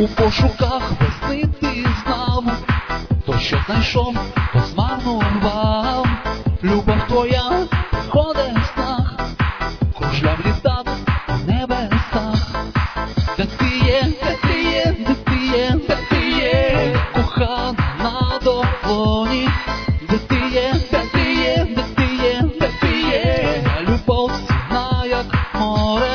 У пошуках весни ти знав, то що знайшов, то змарнував. Любов твоя приходить в снах, кружляв літак у небесах. Де ти є, де ти є, де ти є, де ти є, кохана на долоні. Де ти є, де ти є, де ти є, де ти є, любов сильна, як море.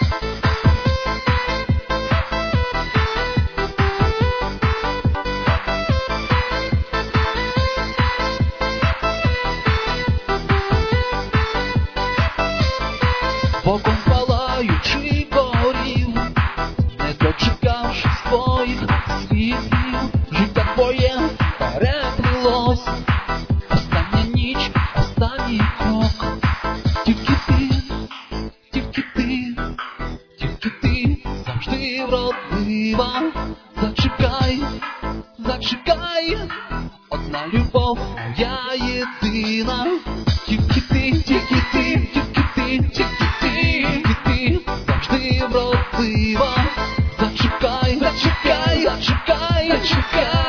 Боком палаючи горів, не дочекавши своїх світів, життя твоє переплилось. Остання ніч, останній крок. Тільки ти, тільки ти, тільки ти завжди вродлива. Зачекай, зачекай, одна любов моя єдина. Тільки ти, тільки ти, тільки ти, тільки ти завжди вродлива. Зачекай, зачекай, зачекай, зачекай.